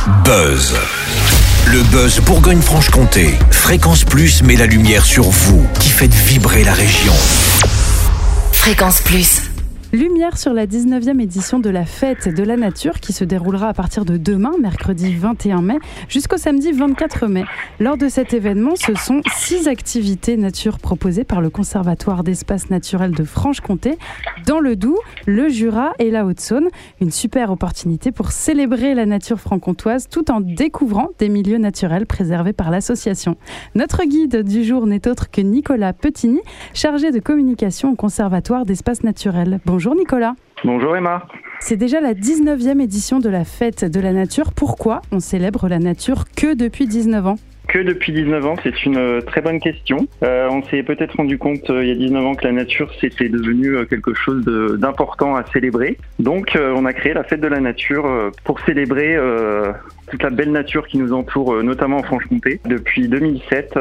Buzz. Le Buzz Bourgogne-Franche-Comté. Fréquence Plus met la lumière sur vous qui faites vibrer la région. Fréquence Plus. Lumière sur la 19e édition de la Fête de la Nature qui se déroulera à partir de demain, mercredi 21 mai, jusqu'au samedi 24 mai. Lors de cet événement, ce sont 6 activités nature proposées par le Conservatoire d'espaces naturels de Franche-Comté, dans le Doubs, le Jura et la Haute-Saône. Une super opportunité pour célébrer la nature franc-comtoise tout en découvrant des milieux naturels préservés par l'association. Notre guide du jour n'est autre que Nicolas Petigny, chargé de communication au Conservatoire d'espaces naturels. Bonjour Nicolas. Bonjour Emma. C'est déjà la 19e édition de la Fête de la Nature. Pourquoi on célèbre la nature que depuis 19 ans ? Que depuis 19 ans, c'est une très bonne question. On s'est peut-être rendu compte il y a 19 ans que la nature c'était devenu quelque chose d'important à célébrer. Donc on a créé la Fête de la Nature pour célébrer toute la belle nature qui nous entoure, notamment en Franche-Comté, depuis 2007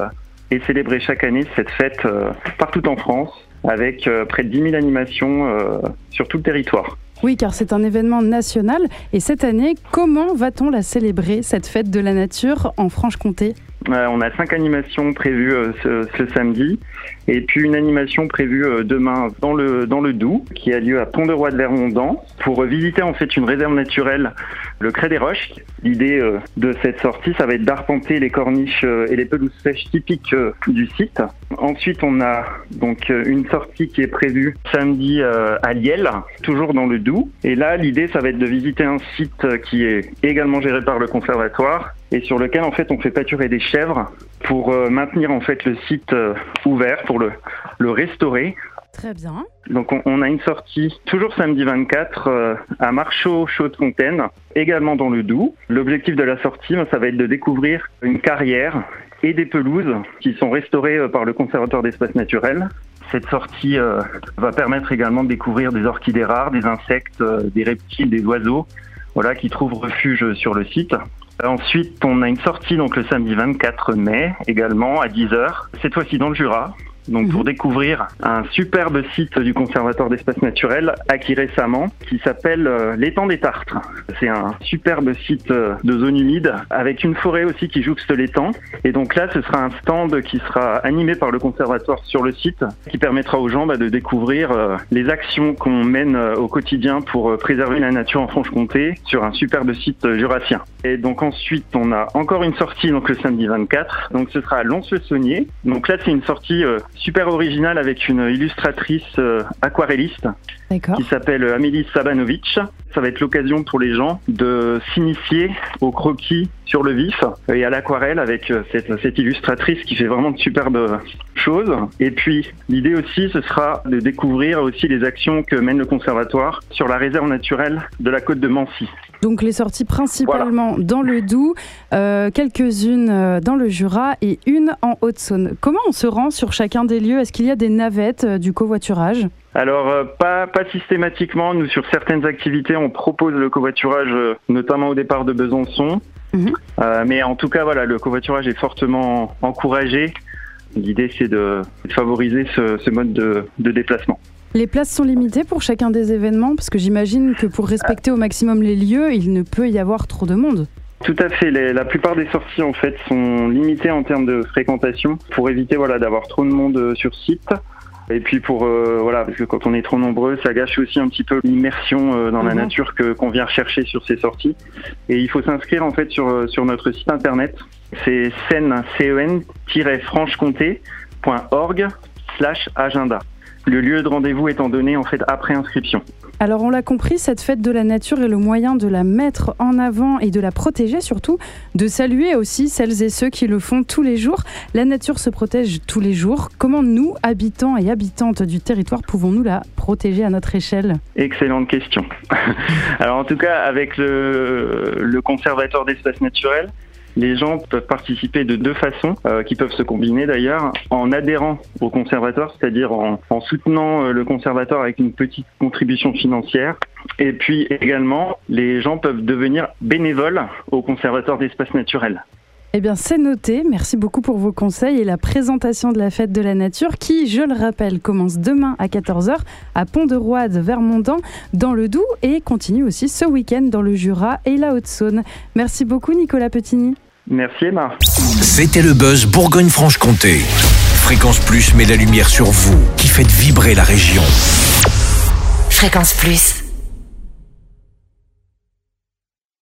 et célébrer chaque année cette fête partout en France avec près de 10 000 animations sur tout le territoire. Oui, car c'est un événement national. Et cette année, comment va-t-on la célébrer, cette fête de la nature en Franche-Comté ? On a 5 animations prévues ce samedi et puis une animation prévue demain dans le Doubs qui a lieu à Pont-de-Roi de Vermondans pour visiter en fait une réserve naturelle, le Crêt des Roches. L'idée de cette sortie, ça va être d'arpenter les corniches et les pelouses sèches typiques du site. Ensuite, on a donc une sortie qui est prévue samedi à Liel, toujours dans le Doubs. Et là, l'idée, ça va être de visiter un site qui est également géré par le conservatoire et sur lequel en fait on fait pâturer des chèvres pour maintenir en fait le site ouvert, pour le restaurer. Très bien. Donc on a une sortie toujours samedi 24 à Marchaux-Chaude-Fontaine, également dans le Doubs. L'objectif de la sortie, ça va être de découvrir une carrière et des pelouses qui sont restaurées par le Conservatoire d'espaces naturels. Cette sortie va permettre également de découvrir des orchidées rares, des insectes, des reptiles, des oiseaux, voilà, qui trouvent refuge sur le site. Ensuite, on a une sortie donc le samedi 24 mai, également à 10h, cette fois-ci dans le Jura. Donc pour découvrir un superbe site du Conservatoire d'espaces naturels acquis récemment qui s'appelle l'étang des Tartres. C'est un superbe site de zone humide avec une forêt aussi qui jouxte l'étang. Et donc là, ce sera un stand qui sera animé par le Conservatoire sur le site qui permettra aux gens de découvrir les actions qu'on mène au quotidien pour préserver la nature en Franche-Comté sur un superbe site jurassien. Et donc ensuite, on a encore une sortie donc le samedi 24. Donc ce sera à Lons-le-Saunier. Donc là, c'est une sortie super originale avec une illustratrice aquarelliste qui s'appelle Amélie Sabanovic. Ça va être l'occasion pour les gens de s'initier au croquis sur le vif et à l'aquarelle avec cette illustratrice qui fait vraiment de superbes choses. Et puis l'idée aussi, ce sera de découvrir aussi les actions que mène le conservatoire sur la réserve naturelle de la côte de Mancy. Donc les sorties principalement dans le Doubs, quelques-unes dans le Jura et une en Haute-Saône. Comment on se rend sur chacun des lieux ? Est-ce qu'il y a des navettes du covoiturage ? Alors pas systématiquement. Nous, sur certaines activités, on propose le covoiturage, notamment au départ de Besançon. Mais en tout cas, voilà, le covoiturage est fortement encouragé. L'idée, c'est de favoriser ce mode de déplacement. Les places sont limitées pour chacun des événements, parce que j'imagine que pour respecter au maximum les lieux, il ne peut y avoir trop de monde. Tout à fait. La plupart des sorties en fait sont limitées en termes de fréquentation pour éviter d'avoir trop de monde sur site. Et puis parce que quand on est trop nombreux, ça gâche aussi un petit peu l'immersion dans la nature qu'on vient rechercher sur ces sorties. Et il faut s'inscrire en fait sur notre site internet. C'est cen-franchecomté.org/agenda. Le lieu de rendez-vous étant donné en fait après inscription. Alors on l'a compris, cette fête de la nature est le moyen de la mettre en avant et de la protéger surtout, de saluer aussi celles et ceux qui le font tous les jours. La nature se protège tous les jours. Comment nous, habitants et habitantes du territoire, pouvons-nous la protéger à notre échelle ? Excellente question. Alors en tout cas, avec le Conservatoire d'espaces naturels, les gens peuvent participer de 2 façons, qui peuvent se combiner d'ailleurs, en adhérant au conservatoire, c'est-à-dire en soutenant le conservatoire avec une petite contribution financière. Et puis également, les gens peuvent devenir bénévoles au Conservatoire d'espaces naturels. Eh bien, c'est noté. Merci beaucoup pour vos conseils et la présentation de la fête de la nature qui, je le rappelle, commence demain à 14h à Pont-de-Roide, Vermondans, dans le Doubs et continue aussi ce week-end dans le Jura et la Haute-Saône. Merci beaucoup, Nicolas Petigny. Merci Emma. C'était le Buzz Bourgogne-Franche-Comté. Fréquence Plus met la lumière sur vous, qui faites vibrer la région. Fréquence Plus.